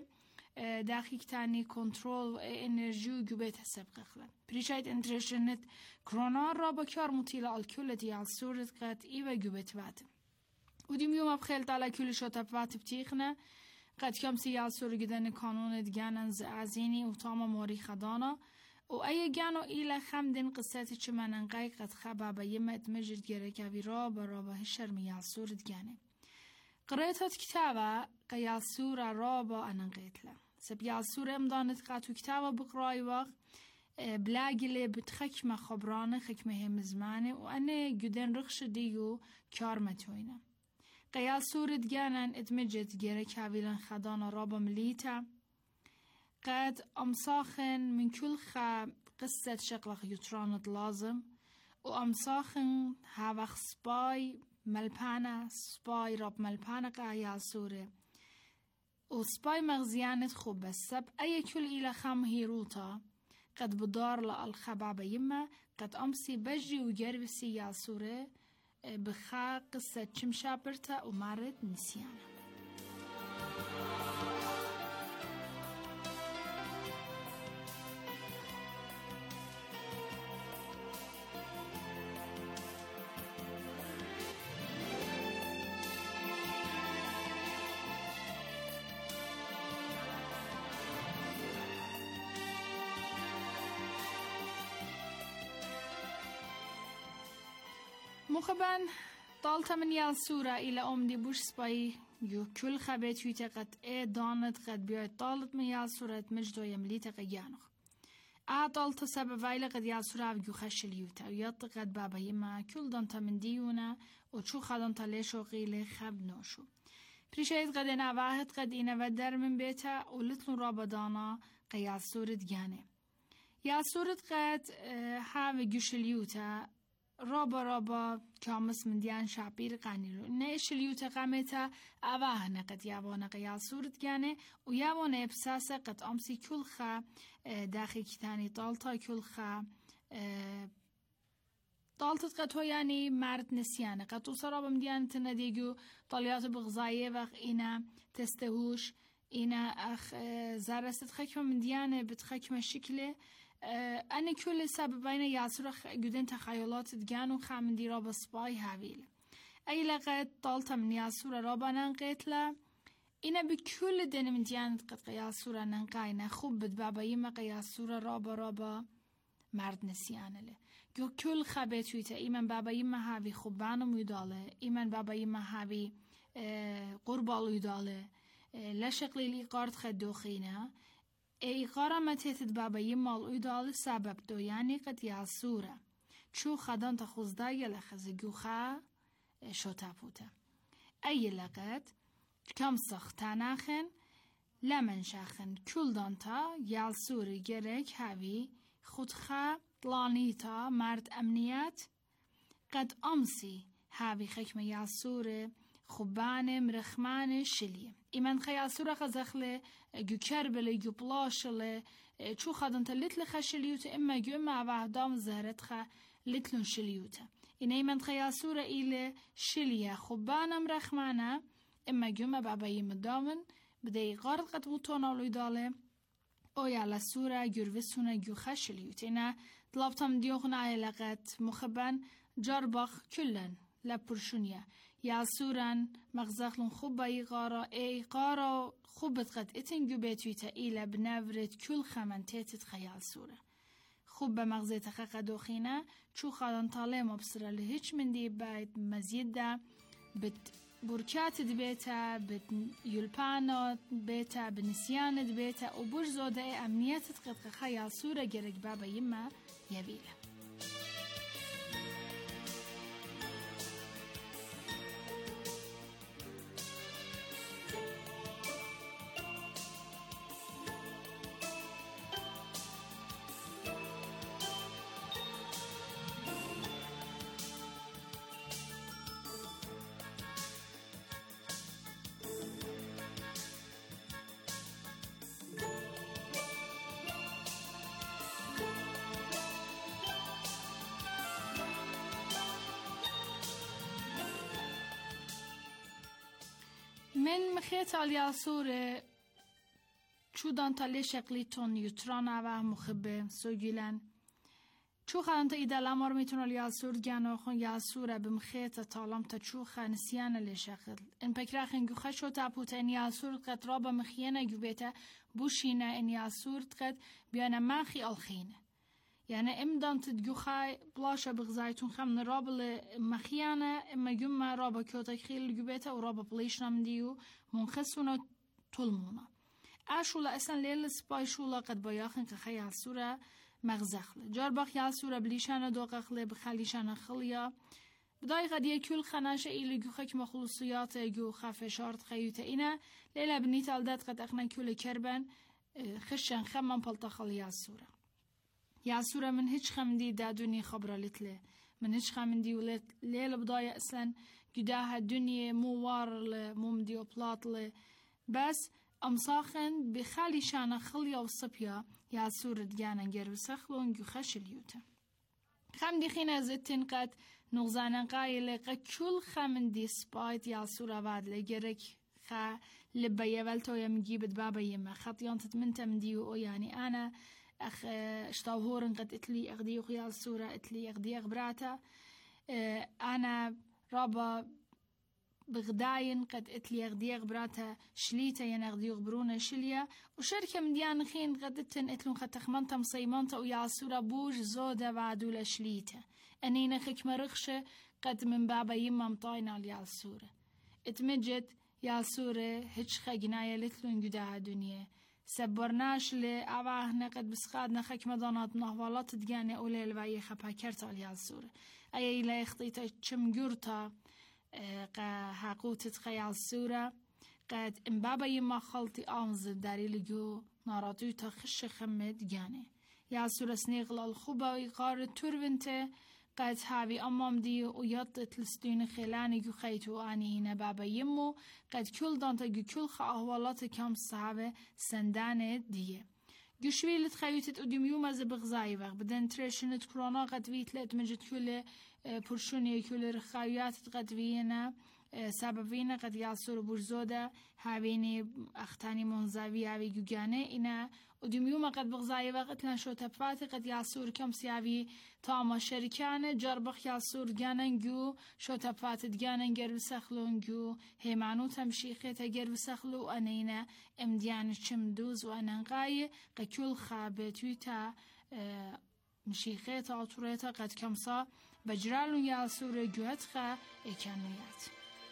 داخيك تاني كنترول انرجي وجوبيت حساب قخلا بريشايت انترشنت كرونار رابا كار مطيلة الكل ديال سورة قد ايوه جوبيت واتم وديم يوم بخيلت على كل شوطة وات بتيخنا قد كم سيال سورة جدن قانون دجانا زعزيني وطاما موري خدانا وأي جانو إلى خمدين قصتي شمانن قاي قد خبابا يما اتمجد جيركاوي رابا هشر ميال سورة جاني قريتات كتابة قيال سورة رابا أنا قيتله سبيال سورة امضانت قاتو كتابة بقراي وقت بلاقي بتخكمة خبرانة خكمة هم زمانة وأنا جدن رخش ديو كارمتوينة قيال سورة جانن اتمجد جيرك هاويلن خدانا رابا مليتا قد أمساخن من كل قصة شقلق يترانت لازم وأمساخن هاوخ سباي ملپانه سپای راب ملپانه قایال سوره و سپای مغزیانت خوب سب ای کل ایلا خم هیروتا قد بدار لالخبابه یما قد امسی بجی و گروسی یال سوره بخا قصه چمشا برتا و مارد نسیانه مخبن طالتا من يالسورة إلى أمدي بوش سباي يو كل خبيت يتقد دانت قد بيوت طالت من يالسورة مجدو يمليت قيانخ طالتا سبب ويلا قد يالسورة ويو خش اليوتا ويط قد بابا يما كل دانتا من ديونا وشو خدانتا ليشو غيلي خب نوشو بريشايت قد نواهد قد إنا ودر من بيتا ولتلون رابدانا قيالسورة دياني يالسورة قد هاوي جوش اليوتا رابا كامس من ديان شعبير قانيلو نيش اليوتا قامتا أواهنا قد يابونا قيال صورت جاني ويابونا بساسة قد أمسي كل خا داخل كتاني طالتا كل خا طالتت قد هو يعني مرد نسيانة قد توصرا بمديان تنديجو طاليات بغزاية وخ إنا تستهوش إنا أخ زارست خكمة من ديانة بتخكمة شكله أنا كل سببين ياسرخ جدن تخيلات دجانو خامندي رابا سباي هابيل أي لقيت طالتا من ياسورة رابا ننقيت لا إنا بكل دين من ديانت قد ياسورة ننقاينا خوب بابا يما قياسورة رابا مرد نسيانه له جو كل خبيت ويتا إيمن بابا يما هابي خوبانم يداله إيمن بابا يما هابي قربال يداله لا شقلي لي قارد خدوخينا إيقارا ما تهتد بابا يما الأيدال سبب دو يعني قد ياسورة شو خدان تخوزدا يلخز جوخا شو تابوتا أي لقد كم سختاناخن لمن شاخن كل دانتا يالسوري جريك هاوي خودخا طلانيتا مرد أمنيات قد أمسي هاوي خكمة يالسوري خبانه مرخمانه شلیه ایمن خیال سوره خزخله جو کربله جو بلاشله چو خدن تلتل خشلیوت اما جو اما وحدام زهرت خ لتلون شلیوت این ایمن خیال سوره ایله شلیه خبانه مرخمانه اما جو اما بابای مدامن بده قارد قد بوتونالوی داله او یالا سوره جروسونه جو خشلیوت اینا طلبتم دیوخنا علاقت مخبن جربخ کلن لپرشونیه یا سوران مغزخلون خوب بایی قارا خوبت قد اتنگو بیتویتا ایلا بنورت کل خمنتیتت خیال سوره خوب به مغزیت خقد و خینه چو خالان طاله مبصره لهیچ من دی باید مزید ده بت برکات دبیتا بت یلپانات بیتا بنسیان دبیتا و برز زوده امنیتت قد خیال سوره گرگ بابا یما یبیله من مخيط الياسورة شو دان تالي شكليتون يترانا و مخبه سوگيلن چو خانتا ايدا لامار ميتون الياسور جانو خون ياسورة بمخيط تالام تا چو خانسيان اللي شكل ان پكراخن جو خشو تابوتا ان ياسور قد رابا مخيانا جو بيتا بوشينا ان ياسور قد بيانا ماخي الخينه يعني امدان تدجو خاي بلاشا بغزايتون خمن رابل مخيانة اما جمع رابا كيوتا خيل جبيتا ورابا بليشنا مديو منخسونا طلمونا اشولا اسان ليل سباي شولا قد باياخن كخي عالسورة مغزخل جارباخ يالسورة بليشانا دوقخل بخليشانا خليا بداي قد يكول خناشة إلي جو خك مخلوصيات جو خافشارت خيوتا إنا ليلا بنيت الدات قد اخنا كول كربن خشن خمم بلطخل يالسورة ياسورة من هيش خمدي دادوني خبرة لتله من هيش خمدي ولت ليلة بداية أصلا جداها الدنيا مو وار مو مدي وبلاط بس أمساخن بخالي شانا خليا وصبيا ياسورة ديانا جير وسخلون جو خش اليوتا خمدي خينا زتن قد نغزانا قايلة قد كل خمدي سبايت ياسورة بعد لجرك خا لبايا والتو يمجيبت بابا يما خطيان تتمنتا مديو يعني أنا أخ اشتاوهورن قد اتلي اغدي خيال سورة اتلي اغدي اغبراتا أنا رابا بغداين قد اتلي اغدي اغبراتا شليتا ين اغدي اغبرونا شليا وشركة من ديان خين قد اتن اتلون قد تخمنتا مصيمانتا ويال سورة بوج زودة بعدولا شليتا أنينا خك مرخشة قد من بابا يما مطاينا ليالسورة اتمجد يالسورة هج خجنايا لتلون جداها دنيا سبرناش لأباهنا قد بسقادنا خك مدانات نهوالات تجاني أولي الباية خبها كرتا ليالسورة أي لا يخطيتا تشمجورتا حقوتت خيالسورة قد ام بابا يما خلطي آمز داري لجو ناراتوتا خش خمد جاني يالسورة سنيغل الخوبة ويقار توربنته قد هاوي أمام دي ويطت لستون خلاني جو خيتو آني هنا بابا يمو قد كل دانتا جو كل خاهوالات كام صحابة سندانة دي جو شويلت خيوتت قديم يوم از بغزاي وقت بدن ترشنت كورونا قد ويتلت مجد كل پرشوني كل رخاويات قد وينا سببين قد يالسور برزودا هاويني اختاني منزاوي هاوي جو جانه إنا قديم يوم قد بغزاي وقت لن شو تبفات قد يالسور كم سياوي تاما شركانه جربخ يالسور جانن جو شو تبفات جانن جرو سخلون جو هيمانو تمشيخي تجرو سخلو أنينا امديان شمدوز وأننقاي قد كل خابتو تا مشيخي تعطوريتا قد كمسا بجرالو يالسور جوهتخا اكانويات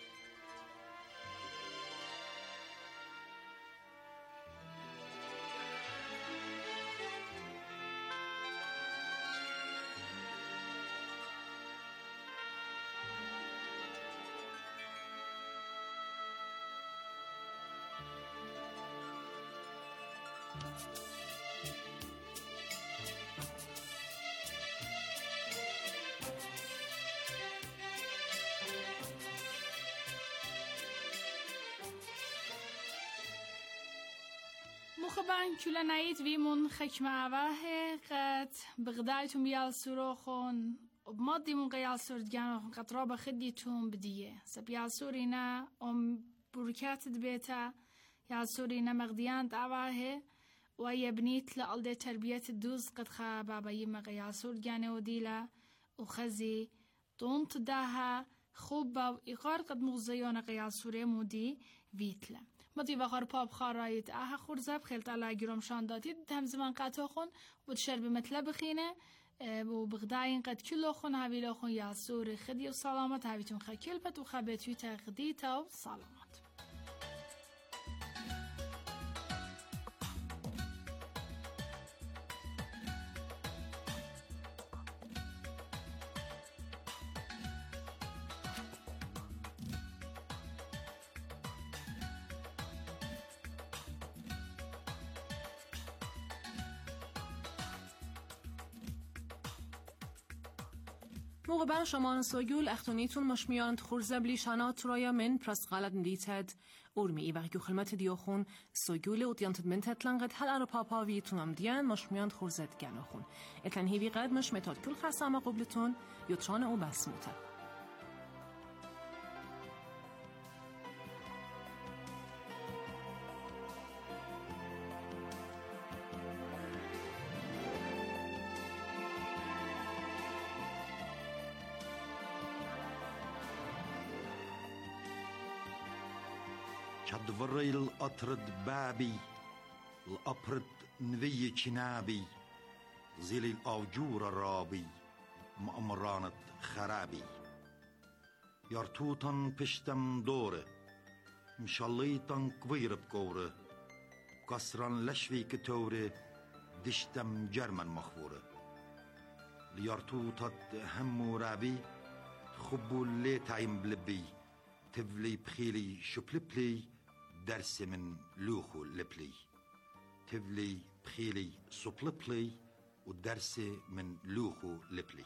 مخبان كل نايت بيمون خكمة عواه قد بغدايتم يالسوروخون وبماضي من قيالسور دجانوخون قد رابا خديتهم بديه سب يالسورينا بركات دبيتا يالسورينا مغديان عواه ويا بنيت لألدي تربية الدوز قد خا بابا يما قيالسور دجانو ديلا وخزي طونت داها خوبا وإقار قد مغزيون قيالسوري مودي فيتلا مدی وقار پاب خارایت آها خورزب خیلت علی گرام شانداتی هم زمان قطع خون بود شرب مطلب خینه و بغداین قد کلو خون هویلا خون یاسور خدی و سلامت هویتون خکل بد و خبتوی تقدی تا و سلامت موقع شما سوگول اختونیتون مشمیاند خورزبلی شانات رایا من پرست غلط ندیتد اورمی ای وقتی خدمت دیوخون سوگول اوتیانت من تطلنقت هل ارو پاپاوی تونم دیان مشمیاند خورزت گناخون اتن هیوی قد مش متاد کل خسامه قبلتون یوتران او بسموته كدفري الأطرد بابي الأبرد نذي كنابي زيل الأوجور الرابي مأمرانت خرابي يرتوطن بشتم دوره مشاليطن كوير بكوره قصران لشوي كتوره دشتم جرمن مخفوره ليرتوطت همو رابي خبو اللي تعيم بلبي تفلي بخيلي شبلبلي درس من لوخو لبلي تفلي بخيلي سبلبلي ودرس من لوخو لبلي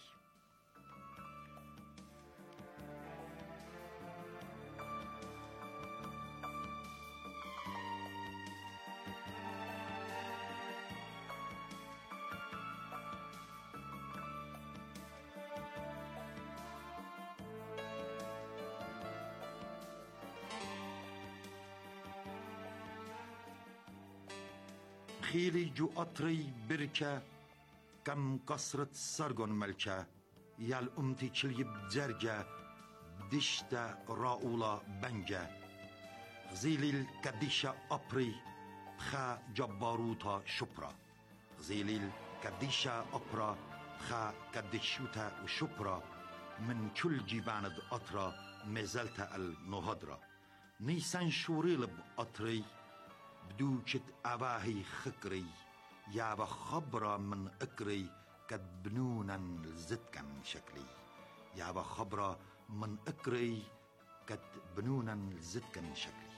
خيلي جو قطري بركة كم قصرة سرغن ملكة يال أمتي چلي بزرجة دشتا راولا بنجة غزيلي الكديشة أبري بخا جباروتا شبرا غزيلي الكديشة أبرا بخا كديشوتا وشبرا من كل جيباند أطرا مازلت النهضرة نيسان شوريل بأطري بدوشت أباهي خكري يا بخبرة من أكري قد بنونا زدكن شكلي يا بخبرة من أكري قد بنونا زدكن شكلي.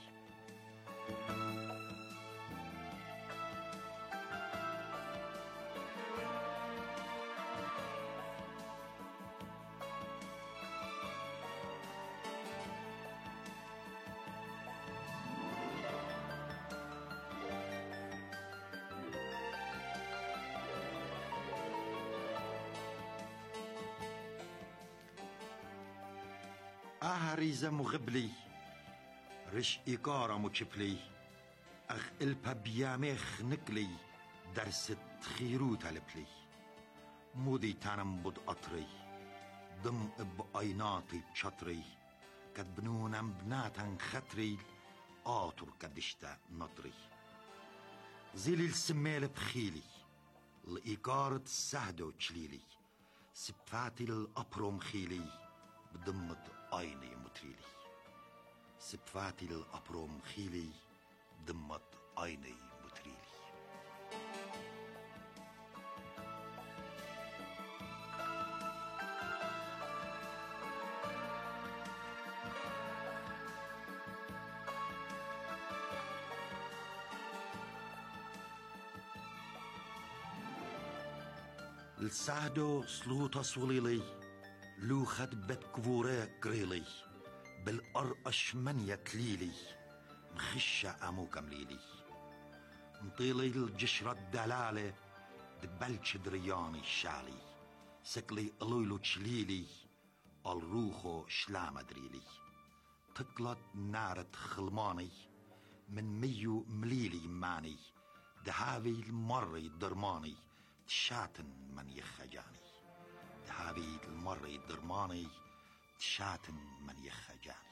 أهريزة مغبلي رش إيقارة مجبلي أخ إلبا بياميخ نكلي درست خيرو تلبلي مودي تانم بود أطري ضم بأيناتي بشطري كد بنونم بناتن خطري آتر كدشتا نطري زيلي السميل بخيلي الإيقارة سهدو تشليلي سبفاتي الأبروم خيلي بدمت عيني متريلي سبفاتي الأبروم خيلي دمت عيني متريلي. السعدو سلوطة صوليلي لو خد بيت كفورة قريلي بالأرقش من يتليلي مخشة أمو كمليلي مطيلي الجشرة الدلالة دبلش درياني شالي سكلي ألويلو تشليلي الروخو شلام دريلي تقلت نارة خلماني من ميو مليلي ماني دهاوي المري درماني تشاتن من يخجاني دهاوي المري درماني تشاتن من يخجاني.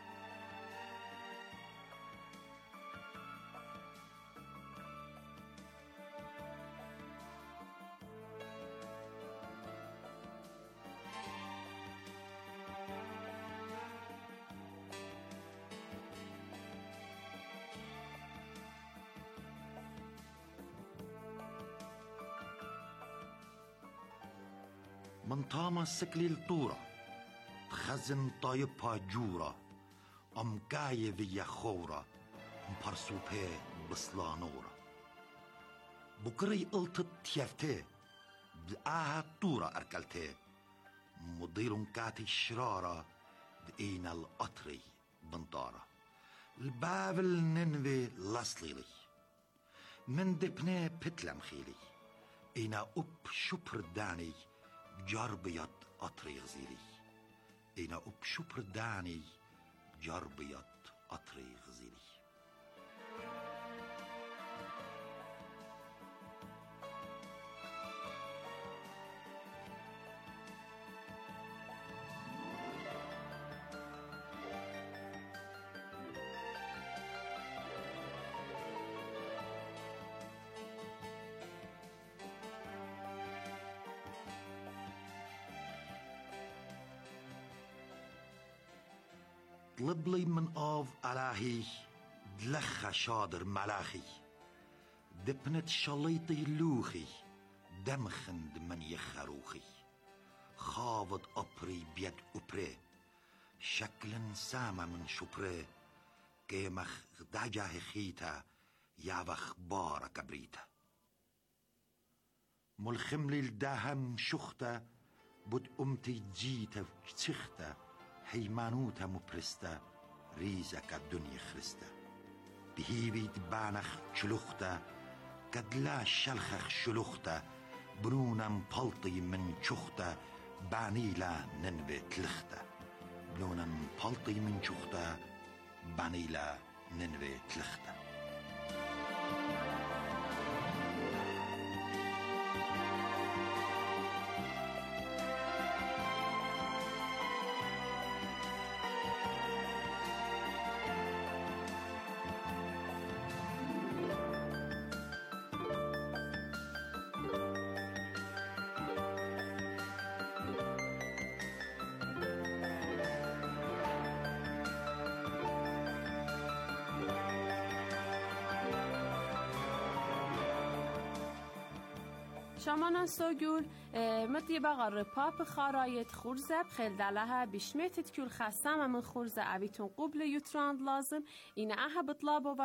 من طاما سكلي الطورة خزن طايبها جورة أم قاية في خورة مبرسوبة بصلا نورة بكري قلت تيفتي بقاها طورة أركلتي مضيلن كاتي شرارة دقينا القطري بنطارة الباب الننوي لصليلي من دبني بتلم خيلي إنا أب شبر داني جربيت قطري غزيلي إنا أب شبر داني جربيت قطري غزيلي. طلب لي من آف ألاهي دلخة شادر ملاخي دبنت شليطي لوخي دمخند من يخروخي خافض أبري بيد أبري شكل سامة من شبري كيمخ دجاه خيتا يابخ بارك بريتا ملخملي الدهم شختا بود أمتي جيتا وشتختا هيمانوتا مبرستا ريزا كالدنيا خرستا بهيبي دبانخ شلوختا قد لا شلخخ شلوختا بنونا مبلطي من شختا بانيلا ننبي تلختا بنونا مبلطي من شختا بانيلا ننبي تلختا. شمانا سوگول مدی بغر پاپ خارایت خورزب خیل دلها بشمتت کل خسام من خورزه عبیتون قبل یوتراند لازم این اها بطلابو